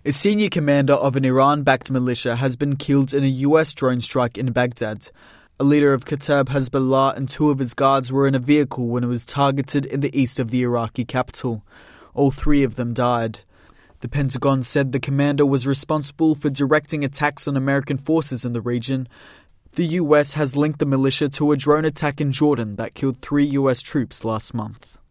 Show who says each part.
Speaker 1: A senior commander of an Iran-backed militia has been killed in a US drone strike in Baghdad. A leader of Kataib Hezbollah and 2 of his guards were in a vehicle when it was targeted in the east of the Iraqi capital. All 3 of them died. The Pentagon said the commander was responsible for directing attacks on American forces in the region. The US has linked the militia to a drone attack in Jordan that killed 3 US troops last month.